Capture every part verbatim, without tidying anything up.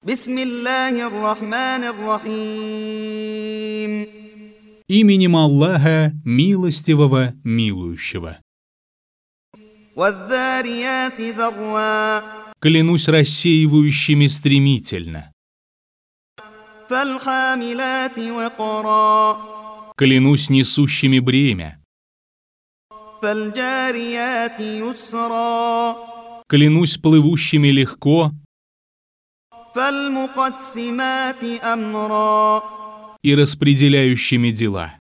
Бисмиллахир-рахманир-рахим. Именем Аллаха, милостивого, милующего. Ваззарияти зарра. Клянусь рассеивающими стремительно. Фальхамиляти вакра. Клянусь несущими бремя. Фальджарияти юсра. Клянусь плывущими легко. Фальмукассимати амра. И распределяющими дела.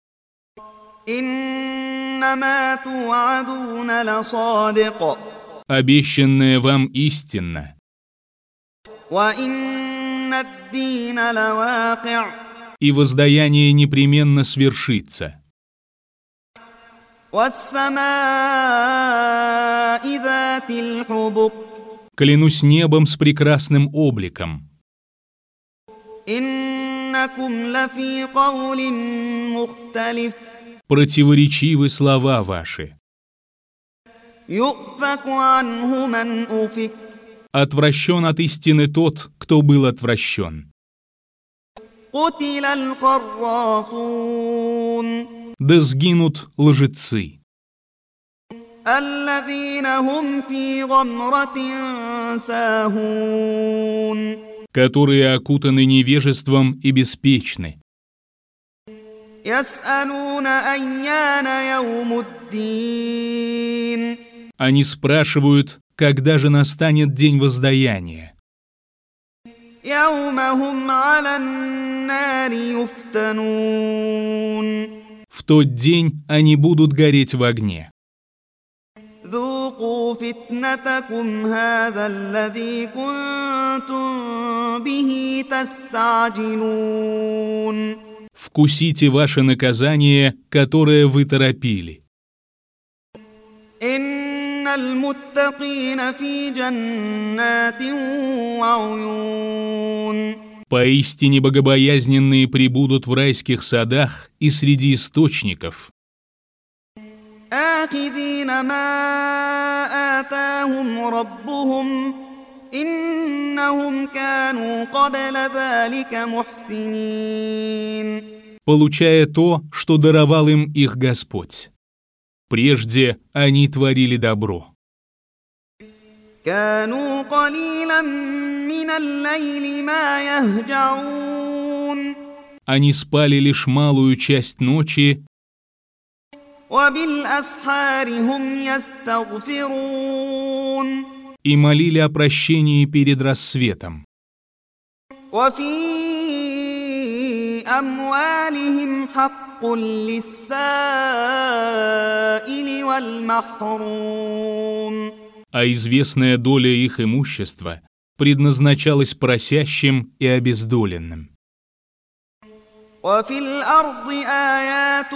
Иннама туадуна ласадик. Обещанное вам истинно. Ва инна ад-дина лавaqi'. И воздаяние непременно свершится. Вас-самаа'i затил хубук. Клянусь небом с прекрасным обликом. Иннакум лафи каулин мухталиф. Противоречивы слова ваши. Юфаку анху ман уфик. Отвращен от истины тот, кто был отвращен. Кутиля аль-каррасун. Да сгинут лжецы, аллазина хум фи гамратин сахун. которые окутаны невежеством и беспечны. Яс'алуна айяна яумуддин. Они спрашивают, когда же настанет день воздаяния. Яума хум аля-н-нари юфтанун. В тот день они будут гореть в огне. ذوقوا فتنتكم هذا الذي كنتم به تستعجلون. Вкусите ваше наказание, которое вы торопили. إن المتقين في جنات وعيون. Поистине богобоязненные пребудут в райских садах и среди источников. آخذين ما آتاهم ربهم إنهم كانوا قبل ذلك محسنين. Получая то, что даровал им их Господь. Прежде они творили добро. كانوا قليلا من الليل ما يهجعون. Они спали лишь малую часть ночи, وبالأسحار هم يستغفرون. и молили о прощении перед рассветом. وفي أموالهم حق للسائل والمحروم. А известная доля их имущества предназначалась просящим и обездоленным. وفي الأرض آيات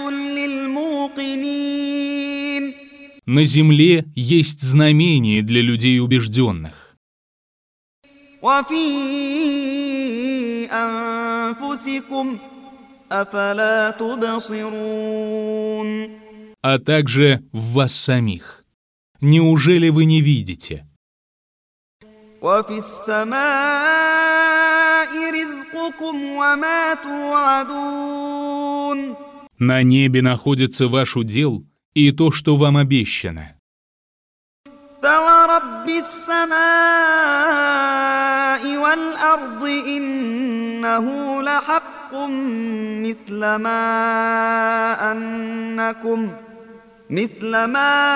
للموقنين. На земле есть знамения для людей убежденных. وفي أنفسكم أفلا تبصرون. А также в вас самих. Неужели вы не видите? وفي السماء رزقكم وما توعدون. На небе находится ваш удел и то, что вам обещано. فورب السماء والأرض إنه لحق مثل ما أنكم مثل ما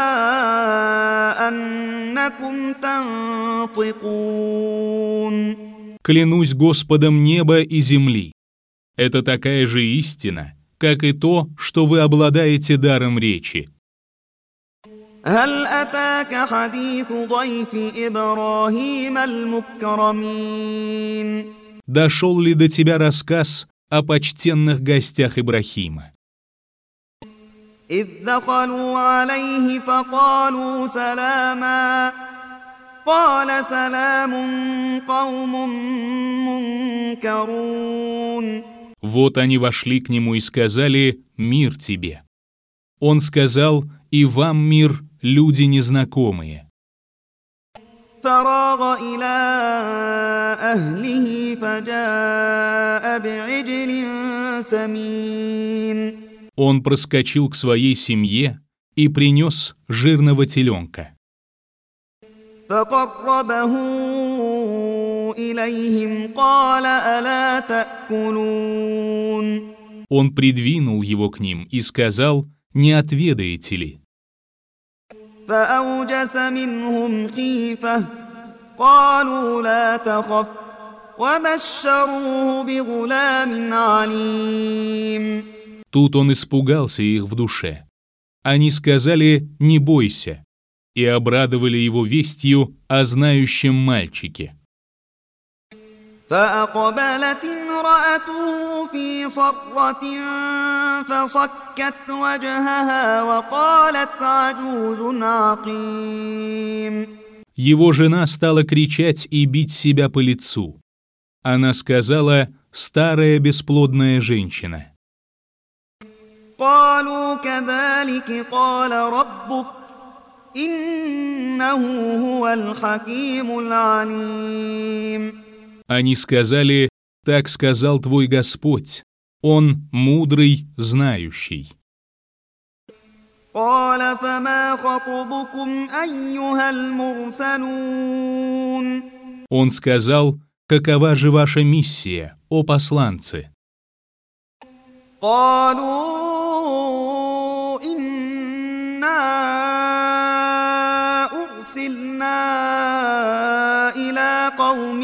أنكم تنطقون. Клянусь Господом неба и земли. Это такая же истина, как и то, что вы обладаете даром речи. هل أتاك حديث ضيف إبراهيم المكرمين. Дошел ли до тебя рассказ о почтенных гостях Ибрахима? إذ دخلوا عليه فقالوا سلاما قال سلام قوم منكرون. Вот они вошли к нему и сказали «Мир тебе». Он сказал «И вам мир, люди незнакомые». فراغ إلى أهله فجاء بعجل سمين. Он проскочил к своей семье и принес жирного теленка. فقربه إليهم قال ألا تأكلون. Он придвинул его к ним и сказал: «Не отведаете ли?» فأوجس منهم خيفة قالوا لا تخف وبشروه بغلام عليم. Тут он испугался их в душе. Они сказали: «Не бойся», и обрадовали его вестью о знающем мальчике. فأقبلت امرأته في صرة فصكت وجهها وقالت عجوز عقيم. Его жена стала кричать и бить себя по лицу. Она сказала: «Старая бесплодная женщина». قالوا كذلك قال ربك إنه هو الحكيم العليم. Они сказали: «Так сказал твой Господь, Он мудрый, знающий». قال فما خطبكم أيها المرسلون. Он сказал: «Какова же ваша миссия, о посланцы?» قالوا إنا أرسلنا إلى قوم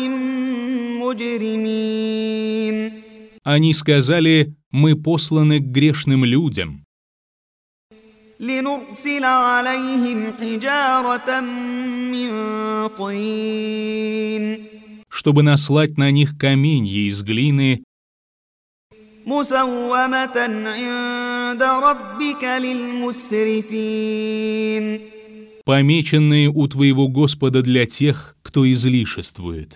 مجرمين. Они сказали: «Мы посланы к грешным людям, لنرسل عليهم حجارة من طين чтобы наслать на них каменья из глины, مسومة عند ربك للمسرفين. помеченные у твоего Господа для тех, кто излишествует».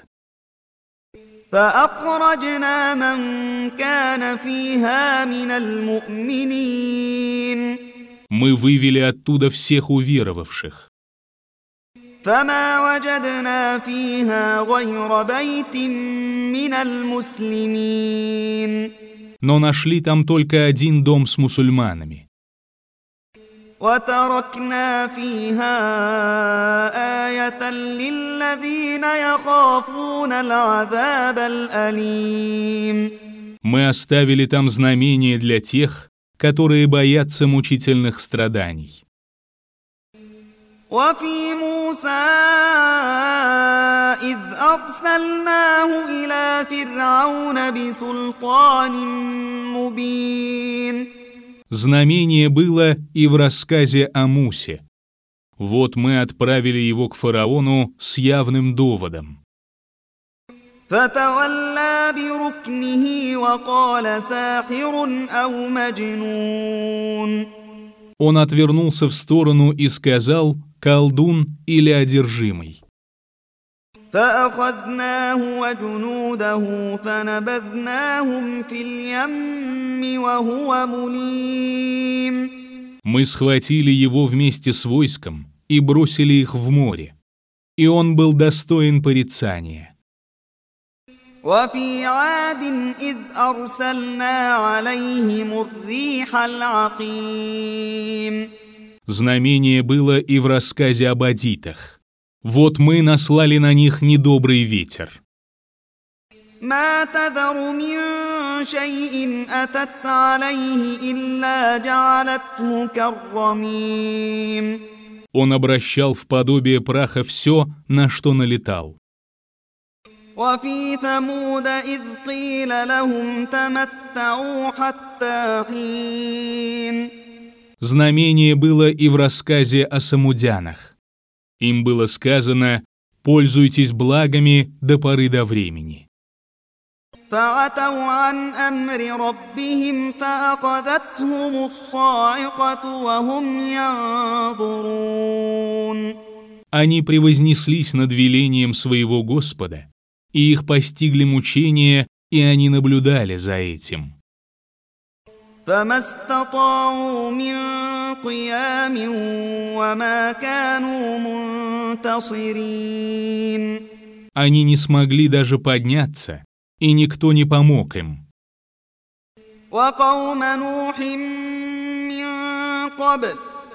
فأخرجنا من كان فيها من المؤمنين. Мы вывели оттуда всех уверовавших. فما وجدنا فيها غير بيت من المسلمين. Но нашли там только один дом с мусульманами. وتركنا فيها آية للذين يخافون العذاب الأليم. Мы оставили там знамение для тех, которые боятся мучительных страданий. وفي موسى إذ أرسلناه إلى فرعون بسلطان مبين. Знамение было и в рассказе о Мусе. Вот мы отправили его к фараону с явным доводом. فتولى بركنه وقال ساحر أو مجنون. Он отвернулся в сторону и сказал: «Колдун или одержимый». فأخذناه وجنوده فنبذناهم في اليم وهو مليم. Мы схватили его вместе с войском и бросили их в море, и он был достоин порицания. وفي عاد إذ أرسلنا عليهم الريح العقيم. Знамение было и в рассказе об адитах. Вот мы наслали на них недобрый ветер. ما تذر من شيء أتت عليه إلا جعلته كالرميم. Он обращал в подобие праха все, на что налетал. وفي ثمود إذ قيل لهم تمتعوا حتى حين. Знамение было и в рассказе о самудянах. Им было сказано: «Пользуйтесь благами до поры до времени». فعتوا عن أمر ربهم فأخذتهم الصاعقة وهم ينظرون. Они превознеслись над велением своего Господа, и их постигли мучения, и они наблюдали за этим. فما استطاعوا من قيام وما كانوا منتصرين. Они не смогли даже подняться, и никто не помог им. وقوم نوح من قبل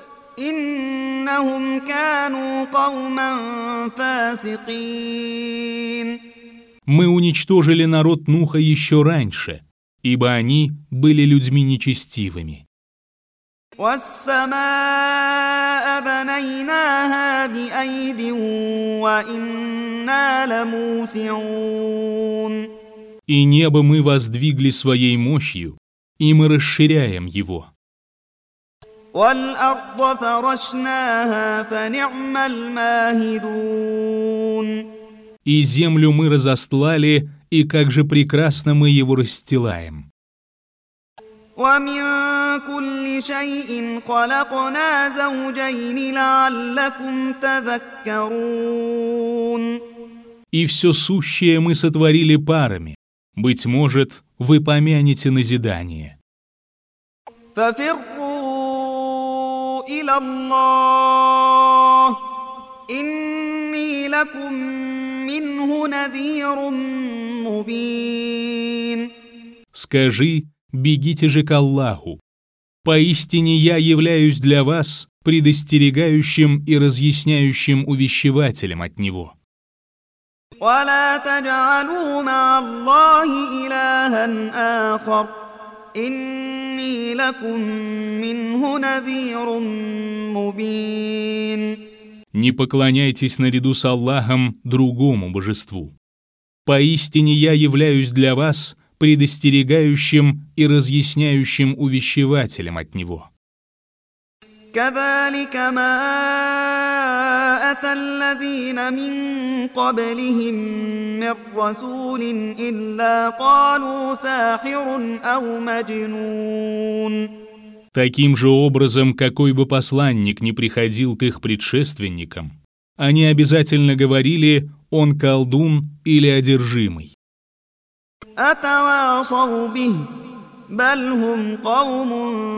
إنهم كانوا قوما فاسقين. Мы уничтожили народ Нуха еще раньше, ибо они были людьми нечестивыми. والسماء بنيناها بأيد وإنا لموسعون. И небо мы воздвигли своей мощью, и мы расширяем его. والأرض فرشناها فنعم الماهدون. И землю мы разостлали, и как же прекрасно мы его расстилаем. ومن كل شيء خلقنا زوجين لعلكم تذكرون. И все сущее мы сотворили парами. Быть может, вы помянете назидание. ففروا إلى الله إني لكم منه نذير مبين. Скажи, бегите же к Аллаху. Поистине я являюсь для вас предостерегающим и разъясняющим увещевателем от Него. ولا تجعلوا مع الله إلها آخر إني لكم منه نذير مبين. Не поклоняйтесь наряду с Аллахом другому божеству. Поистине я являюсь для вас предостерегающим и разъясняющим увещевателем от Него. كذلك ما أتى الذين من قبلهم من رسول إلا قالوا ساحر أو مجنون. Таким же образом, какой бы посланник ни приходил к их предшественникам, они обязательно говорили: он колдун или одержимый. أتواصوا به بل هم قوم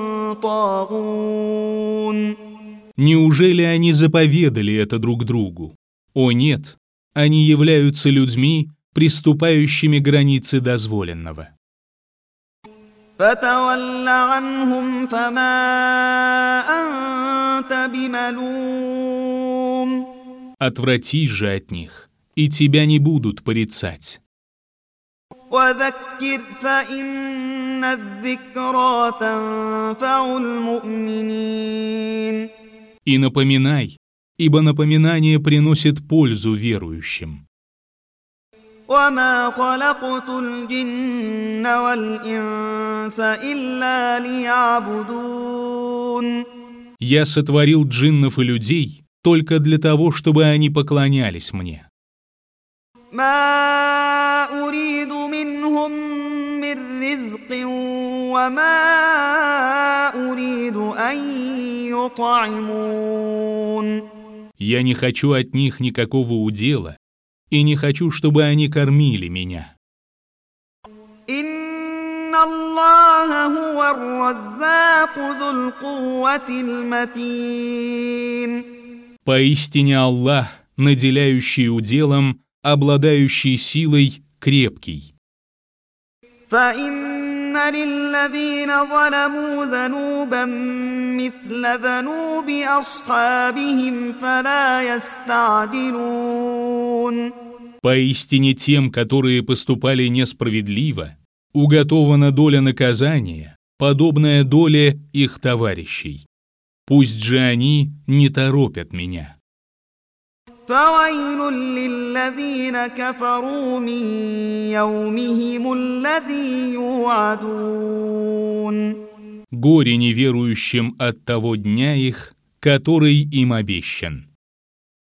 طاغون. Неужели они заповедали это друг другу? О нет, они являются людьми, приступающими границы дозволенного. فتول عنهم فما أنت بملوم. Отвратись же от них, и тебя не будут порицать. وذكر فإن الذكرى تنفع المؤمنين. И напоминай, ибо напоминание приносит пользу верующим. وما خلقت الجن والإنس إلا ليعبدون. Я сотворил джиннов и людей только для того, чтобы они поклонялись мне. ما أريد منهم من رزق وما أريد أن يطعمون. Я не хочу от них никакого удела и не хочу, чтобы они кормили меня. إن الله هو الرزاق ذو القوة المتين. Поистине Аллах, наделяющий уделом, обладающий силой, крепкий. فإن للذين ظلموا ذنوبا مثل ذنوب أصحابهم فلا يستعجلون. Поистине тем, которые поступали несправедливо, уготована доля наказания, подобная доле их товарищей. Пусть же они не торопят меня. فويل للذين كفروا من يومهم الذي يوعدون. Горе неверующим от того дня их, который им обещан.